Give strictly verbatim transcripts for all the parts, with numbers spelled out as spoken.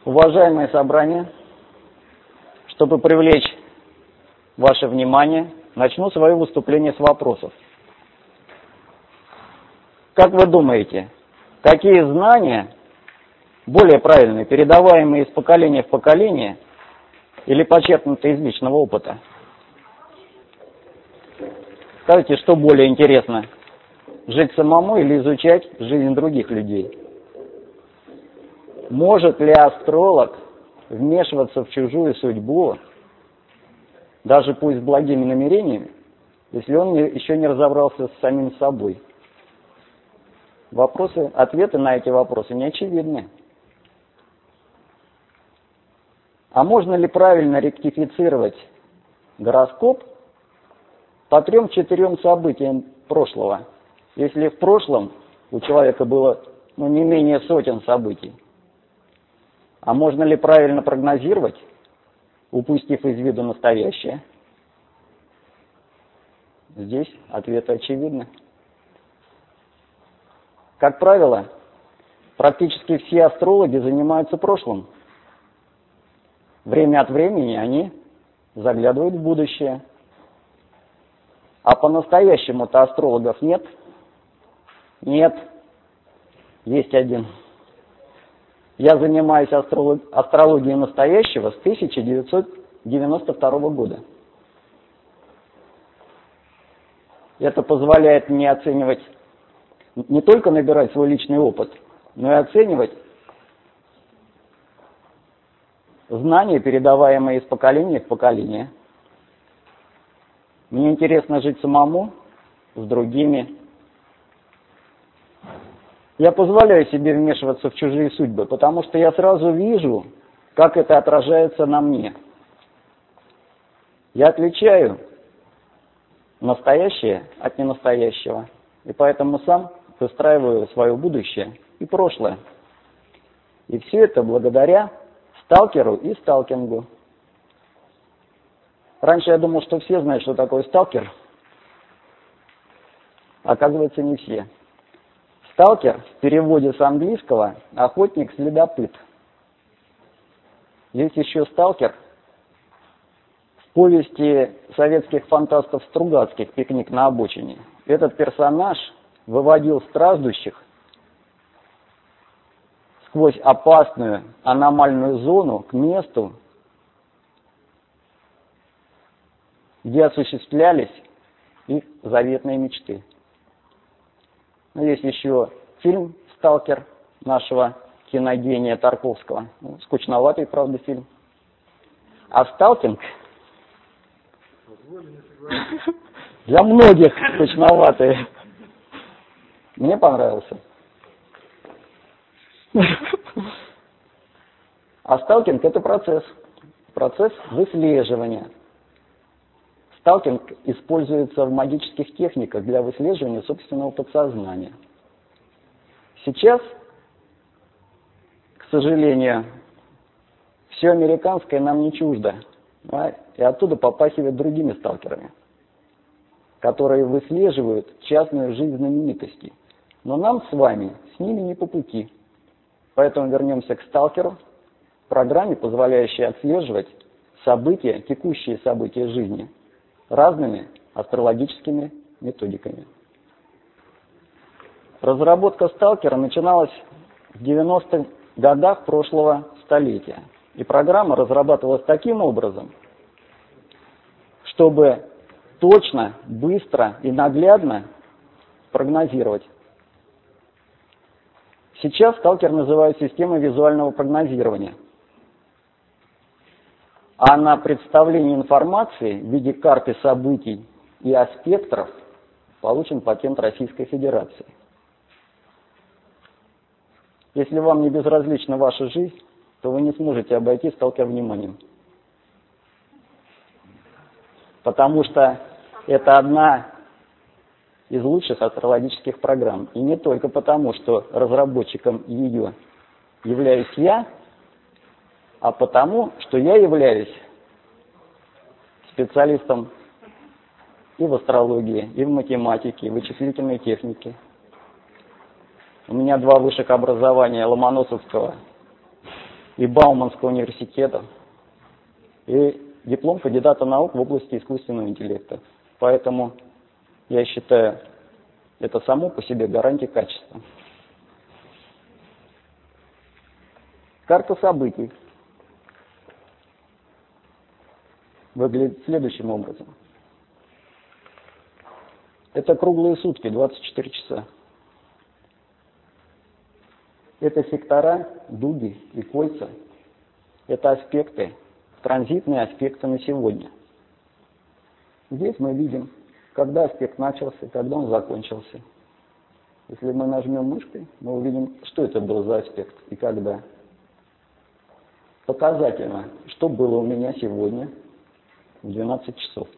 Уважаемые собрания, чтобы привлечь ваше внимание, начну свое выступление с вопросов. Как вы думаете, какие знания более правильные, передаваемые из поколения в поколение или почерпнутые из личного опыта? Скажите, что более интересно, жить самому или изучать жизнь других людей? Может ли астролог вмешиваться в чужую судьбу, даже пусть с благими намерениями, если он еще не разобрался с самим собой? Вопросы, ответы на эти вопросы не очевидны. А можно ли правильно ректифицировать гороскоп по трем-четырем событиям прошлого, если в прошлом у человека было ну, не менее сотен событий? А можно ли правильно прогнозировать, упустив из виду настоящее? Здесь ответы очевидны. Как правило, практически все астрологи занимаются прошлым. Время от времени они заглядывают в будущее. А по-настоящему-то астрологов нет? Нет. Есть один. Я занимаюсь астролог... астрологией настоящего с тысяча девятьсот девяносто второго года. Это позволяет мне оценивать, не только набирать свой личный опыт, но и оценивать знания, передаваемые из поколения в поколение. Мне интересно жить самому, с другими. Я позволяю себе вмешиваться в чужие судьбы, потому что я сразу вижу, как это отражается на мне. Я отличаю настоящее от ненастоящего, и поэтому сам выстраиваю свое будущее и прошлое. И все это благодаря сталкеру и сталкингу. Раньше я думал, что все знают, что такое сталкер. Оказывается, не все. Сталкер в переводе с английского охотник-следопыт. Есть еще сталкер в повести советских фантастов Стругацких «Пикник на обочине». Этот персонаж выводил страждущих сквозь опасную аномальную зону к месту, где осуществлялись их заветные мечты. Но есть еще фильм «Сталкер» нашего киногения Тарковского. Ну, скучноватый, правда, фильм. А сталкинг для многих скучноватый. Мне понравился. А сталкинг – это процесс. Процесс выслеживания. Сталкинг используется в магических техниках для выслеживания собственного подсознания. Сейчас, к сожалению, все американское нам не чуждо, да, и оттуда попахивает другими сталкерами, которые выслеживают частную жизнь знаменитостей. Но нам с вами с ними не по пути. Поэтому вернемся к сталкеру, программе, позволяющей отслеживать события, текущие события жизни, разными астрологическими методиками. Разработка сталкера начиналась в девяностых годах прошлого столетия. И программа разрабатывалась таким образом, чтобы точно, быстро и наглядно прогнозировать. Сейчас сталкер называют системой визуального прогнозирования. А на представление информации в виде карты событий и аспектов получен патент Российской Федерации. Если вам не безразлична ваша жизнь, то вы не сможете обойти сталкер вниманием. Потому что это одна из лучших астрологических программ. И не только потому, что разработчиком ее являюсь я, а потому, что я являюсь специалистом и в астрологии, и в математике, и в вычислительной технике. У меня два высших образования Ломоносовского и Бауманского университета, и диплом кандидата наук в области искусственного интеллекта. Поэтому я считаю, это само по себе гарантия качества. Карта событий выглядит следующим образом. Это круглые сутки, двадцать четыре часа. Это сектора, дуги и кольца. Это аспекты, транзитные аспекты на сегодня. Здесь мы видим, когда аспект начался и когда он закончился. Если мы нажмем мышкой, мы увидим, что это был за аспект и когда. Показательно, что было у меня сегодня в двенадцать часов.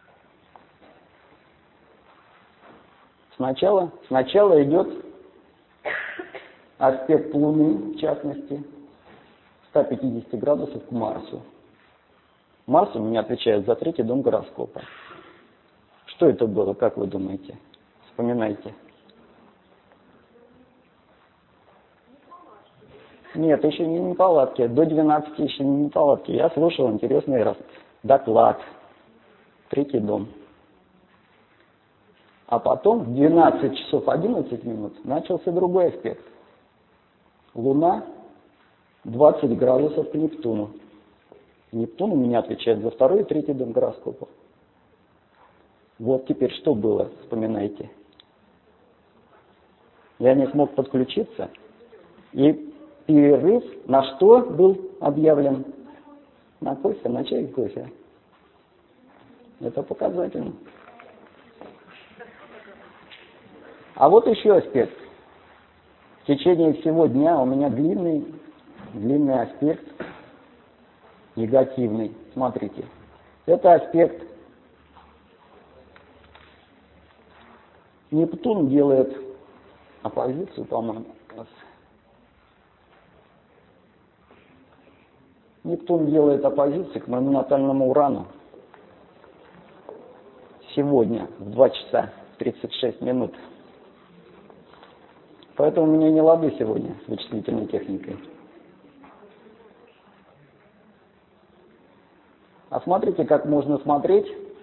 Сначала, сначала идет аспект Луны, в частности, ста пятидесяти градусов к Марсу. Марс у меня отвечает за третий дом гороскопа. Что это было, как вы думаете? Вспоминайте. Нет, еще не неполадки. До двенадцати еще не неполадки. Я слушал интересный раз. Доклад. Третий дом. А потом в двенадцать часов одиннадцать минут начался другой аспект. Луна двадцать градусов к Нептуну. Нептун у меня отвечает за второй и третий дом гороскопа. Вот теперь что было, вспоминайте. Я не смог подключиться, и перерыв на что был объявлен? На кофе, на чай и кофе. Это показательно. А вот еще аспект. В течение всего дня у меня длинный, длинный аспект, негативный. Смотрите. Это аспект. Нептун делает оппозицию, по-моему. Нептун делает оппозицию к моему натальному Урану. Сегодня в два часа тридцать шесть минут. Поэтому у меня не лады сегодня с вычислительной техникой. А смотрите, как можно смотреть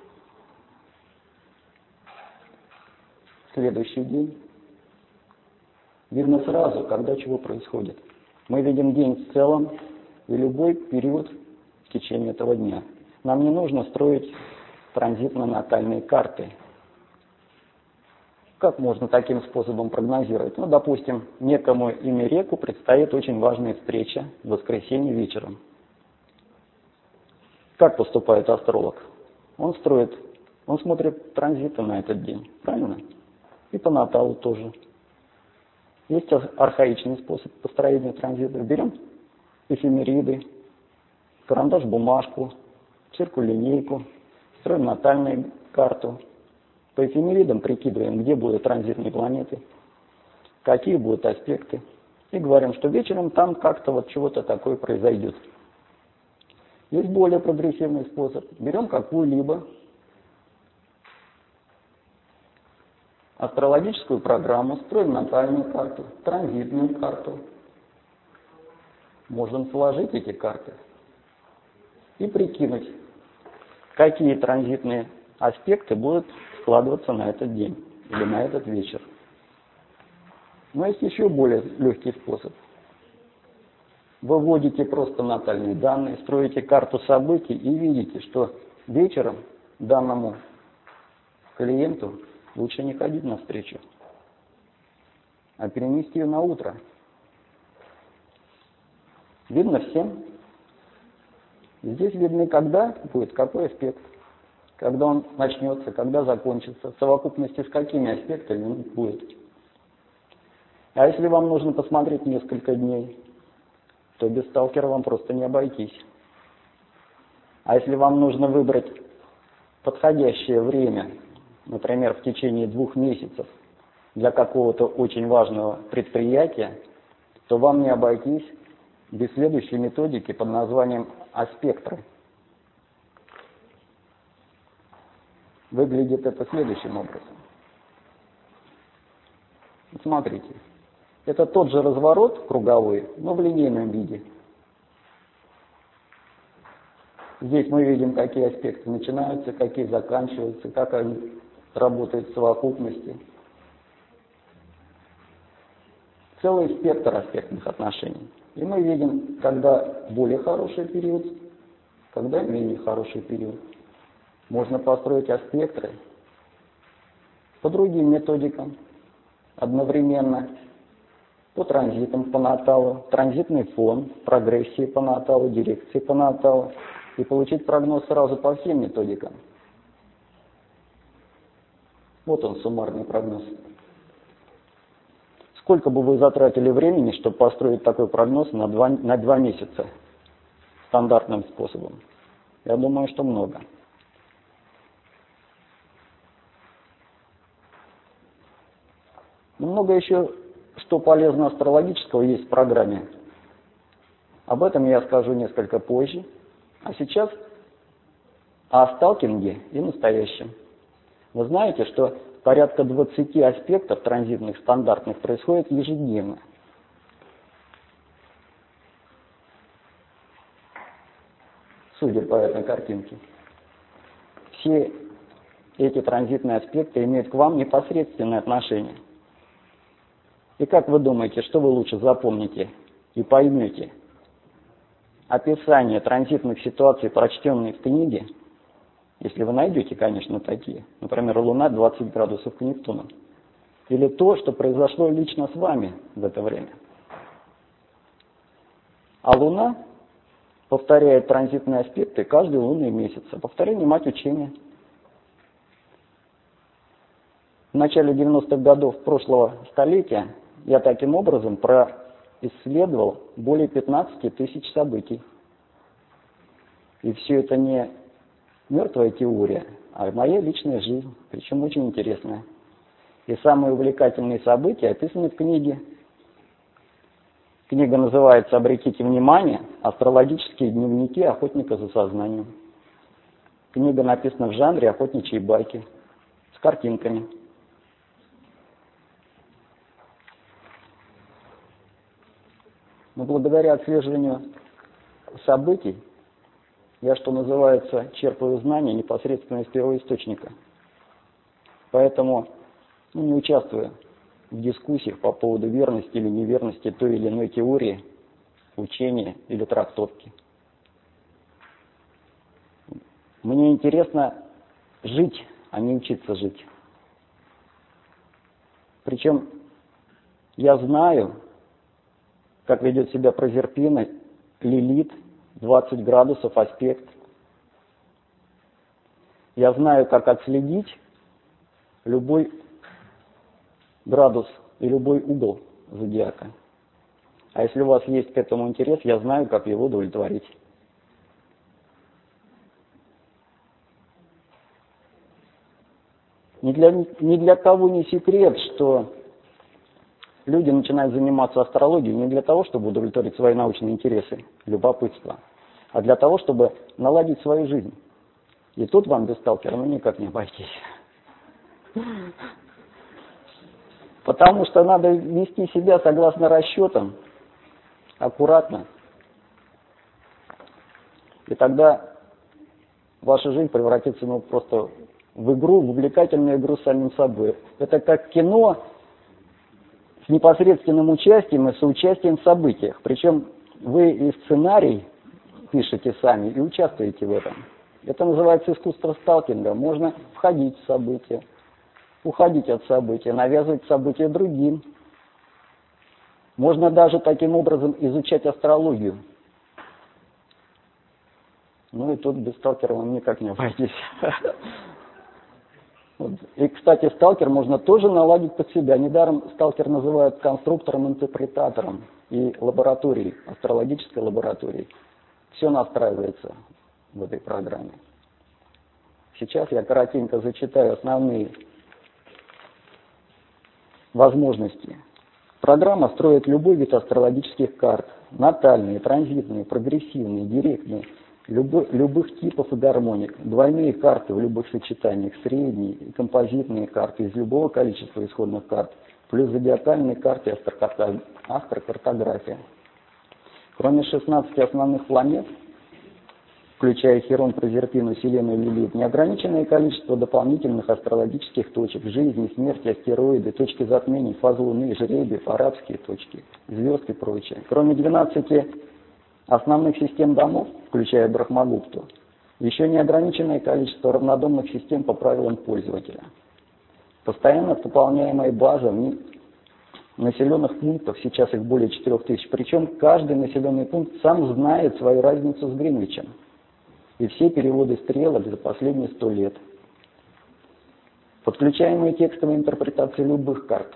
следующий день. Видно сразу, когда чего происходит. Мы видим день в целом и любой период в течение этого дня. Нам не нужно строить транзитно-натальные карты. Как можно таким способом прогнозировать? Ну, допустим, некому имя реку предстоит очень важная встреча в воскресенье вечером. Как поступает астролог? Он строит, он смотрит транзиты на этот день, правильно? И по наталу тоже. Есть архаичный способ построения транзитов. Берем эфемериды, карандаш-бумажку, циркулинейку, строим натальную карту. По эфемеридам прикидываем, где будут транзитные планеты, какие будут аспекты. И говорим, что вечером там как-то вот чего-то такое произойдет. Есть более прогрессивный способ. Берем какую-либо астрологическую программу, строим натальную карту, транзитную карту. Можем сложить эти карты и прикинуть, какие транзитные аспекты будут складываться на этот день или на этот вечер. Но есть еще более легкий способ. Вы вводите просто натальные данные, строите карту событий и видите, что вечером данному клиенту лучше не ходить на встречу, а перенести ее на утро. Видно всем? Здесь видно, когда будет какой аспект, когда он начнется, когда закончится, в совокупности с какими аспектами он будет. А если вам нужно посмотреть несколько дней, то без сталкера вам просто не обойтись. А если вам нужно выбрать подходящее время, например, в течение двух месяцев для какого-то очень важного предприятия, то вам не обойтись без следующей методики под названием аспектры. Выглядит это следующим образом. Смотрите, это тот же разворот круговой, но в линейном виде. Здесь мы видим, какие аспекты начинаются, какие заканчиваются, как они работают в совокупности. Целый спектр аспектных отношений. И мы видим, когда более хороший период, когда менее хороший период. Можно построить аспекты по другим методикам, одновременно, по транзитам по наталу, транзитный фон, прогрессии по наталу, дирекции по наталу, и получить прогноз сразу по всем методикам. Вот он, суммарный прогноз. Сколько бы вы затратили времени, чтобы построить такой прогноз на два, на два месяца стандартным способом? Я думаю, что много. Но много еще, что полезно астрологического, есть в программе. Об этом я скажу несколько позже. А сейчас о сталкинге и настоящем. Вы знаете, что порядка двадцати аспектов транзитных стандартных происходит ежедневно. Судя по этой картинке. Все эти транзитные аспекты имеют к вам непосредственное отношение. И как вы думаете, что вы лучше запомните и поймете? Описание транзитных ситуаций, прочтенные в книге, если вы найдете, конечно, такие, например, Луна двадцать градусов к Нептуну, или то, что произошло лично с вами в это время. А Луна повторяет транзитные аспекты каждый лунный месяц. А повторение – мать учения. В начале девяностых годов прошлого столетия я таким образом происследовал более пятнадцати тысяч событий. И все это не мертвая теория, а моя личная жизнь, причем очень интересная. И самые увлекательные события описаны в книге. Книга называется «Обратите внимание. Астрологические дневники охотника за сознанием». Книга написана в жанре охотничьей байки, с картинками. Но благодаря отслеживанию событий, я, что называется, черпаю знания непосредственно из первоисточника. Поэтому ну, не участвую в дискуссиях по поводу верности или неверности той или иной теории, учения или трактовки. Мне интересно жить, а не учиться жить. Причем я знаю, как ведет себя Прозерпина, Лилит, двадцать градусов, аспект. Я знаю, как отследить любой градус и любой угол зодиака. А если у вас есть к этому интерес, я знаю, как его удовлетворить. Ни для, ни для кого не секрет, что люди начинают заниматься астрологией не для того, чтобы удовлетворить свои научные интересы, любопытство, а для того, чтобы наладить свою жизнь. И тут вам без сталкера ну никак не обойтись. Потому что надо вести себя согласно расчетам, аккуратно. И тогда ваша жизнь превратится ну, просто в игру, в увлекательную игру с самим собой. Это как кино с непосредственным участием и соучастием в событиях. Причем вы и сценарий пишете сами и участвуете в этом. Это называется искусство сталкинга. Можно входить в события, уходить от события, навязывать события другим. Можно даже таким образом изучать астрологию. Ну и тут без сталкера вам никак не обойтись. И, кстати, сталкер можно тоже наладить под себя. Недаром сталкер называют конструктором-интерпретатором и лабораторией, астрологической лабораторией. Все настраивается в этой программе. Сейчас я коротенько зачитаю основные возможности. Программа строит любой вид астрологических карт. Натальные, транзитные, прогрессивные, директные, любо, любых типов и гармоник. Двойные карты в любых сочетаниях, средние и композитные карты из любого количества исходных карт, плюс зодиакальные карты и астрокартография. Кроме шестнадцати основных планет, включая Херон, Прозерпину, Селену, Лилит, неограниченное количество дополнительных астрологических точек, жизни, смерти, астероиды, точки затмений, фаз Луны, жребиев, арабские точки, звезд и прочее. Кроме двенадцати основных систем домов, включая Брахмагупту, еще неограниченное количество равнодомных систем по правилам пользователя. Постоянно пополняемая база населенных пунктов, сейчас их более четырёх тысяч, причем каждый населенный пункт сам знает свою разницу с Гринвичем. И все переводы стрелок за последние сто лет. Подключаемые текстовые интерпретации любых карт.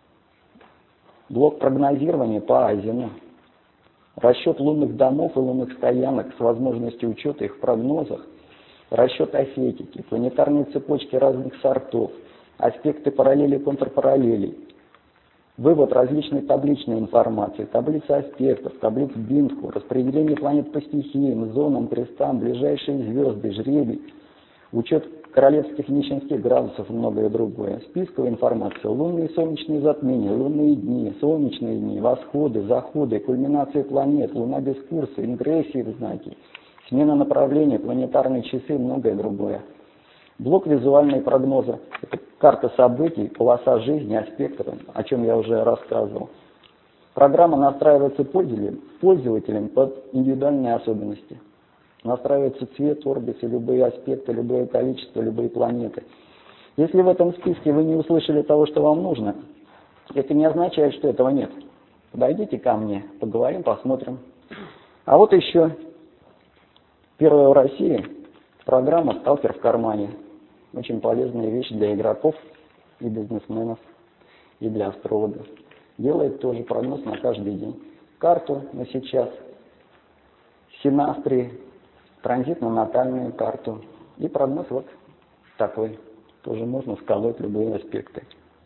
Блок прогнозирования по Азину. Расчет лунных домов и лунных стоянок с возможностью учета их в прогнозах. Расчет асетики, планетарные цепочки разных сортов, аспекты параллелей и контрпараллелей. Вывод различной табличной информации, таблицы аспектов, таблиц Биндху, распределение планет по стихиям, зонам, крестам, ближайшие звезды, жребий, учет королевских нищенских градусов и многое другое. Списковая информация, лунные и солнечные затмения, лунные дни, солнечные дни, восходы, заходы, кульминации планет, луна без курса, ингрессии в знаки, смена направления, планетарные часы и многое другое. Блок визуальные прогнозы. Это карта событий, полоса жизни, аспектов, о чем я уже рассказывал. Программа настраивается пользователем, пользователем под индивидуальные особенности. Настраивается цвет, орбисы, любые аспекты, любое количество, любые планеты. Если в этом списке вы не услышали того, что вам нужно, это не означает, что этого нет. Подойдите ко мне, поговорим, посмотрим. А вот еще первая в России программа «Сталкер в кармане». Очень полезная вещь для игроков и бизнесменов, и для астрологов. Делает тоже прогноз на каждый день. Карту на сейчас, синастрии, транзитно-натальную карту. И прогноз вот такой. Тоже можно сколоть любые аспекты.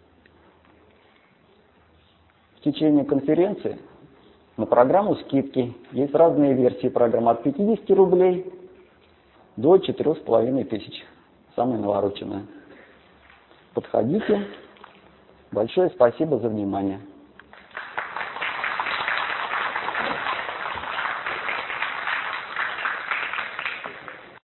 В течение конференции на программу скидки есть разные версии программ от пятидесяти рублей до четырёх с половиной тысяч. Самая навороченная. Подходите. Большое спасибо за внимание.